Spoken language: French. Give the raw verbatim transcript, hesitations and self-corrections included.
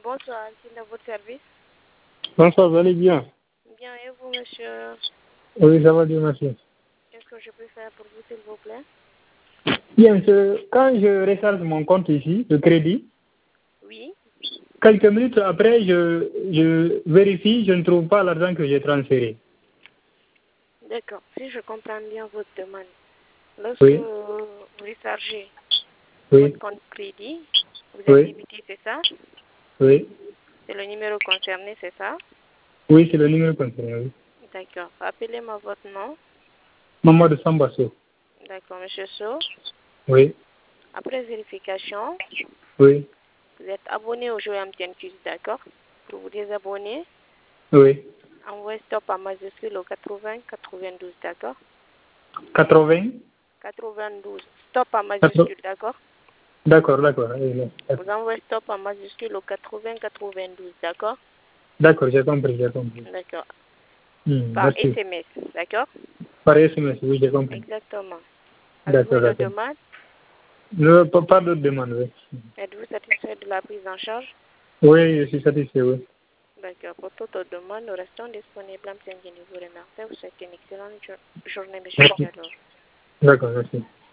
bonsoir, c'est à votre service. Bonsoir, vous allez bien? Bien, et vous, monsieur? Oui, ça va bien, merci. Qu'est-ce que je peux faire pour vous, s'il vous plaît? Bien, je, quand je recharge mon compte ici, de crédit, Oui. quelques minutes après, je, je vérifie, je ne trouve pas l'argent que j'ai transféré. D'accord, si je comprends bien votre demande, lorsque Oui. vous rechargez Oui. votre compte crédit, vous êtes Oui. débité, c'est ça? Oui. C'est le numéro concerné, c'est ça? Oui, c'est le numéro concerné, oui. D'accord. Rappelez-moi votre nom. Mamadou Sambasso. D'accord, monsieur So. Oui. Après vérification, Oui. vous êtes abonné au jeu M T N Q, d'accord? Pour vous désabonner, Oui. envoyez stop en majuscule au quatre-vingts quatre-vingt-douze, d'accord? quatre-vingts. quatre-vingt-douze. Stop en majuscule, d'accord? D'accord, d'accord. Oui, oui. Vous envoyez stop en majuscule au quatre-vingts quatre-vingt-douze, d'accord? D'accord, j'ai compris, j'ai compris. D'accord. Hmm, Par merci. S M S, d'accord? Par S M S, oui, j'ai compris. Exactement. Avez-vous D'accord, une autre d'accord. demande? Ne, pas, pas d'autres demandes, oui. Êtes-vous satisfait de la prise en charge? Oui, je suis satisfait, oui. D'accord. Pour toute autre demande, nous restons disponibles. M T N vous remercie. Vous souhaitez une excellente jo- journée, monsieur Merci. Diallo. D'accord, merci.